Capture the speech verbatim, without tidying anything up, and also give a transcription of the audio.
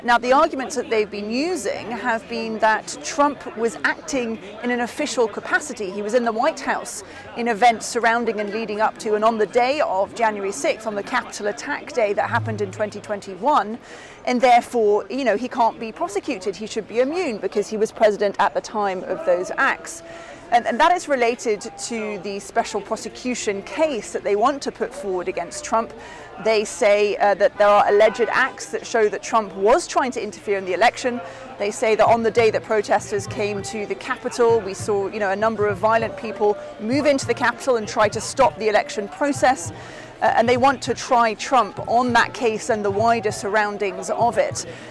Now, the arguments that they've been using have been that Trump was acting in an official capacity. He was in the White House in events surrounding and leading up to and on the day of January sixth, on the Capitol attack day that happened in twenty twenty-one, and therefore, you know, he can't be prosecuted. He should be immune because he was president at the time of those acts. And, and that is related to the special prosecution case that they want to put forward against Trump. They say uh, that there are alleged acts that show that Trump was trying to interfere in the election. They say that on the day that protesters came to the Capitol, we saw, you know, a number of violent people move into the Capitol and try to stop the election process. Uh, and they want to try Trump on that case and the wider surroundings of it.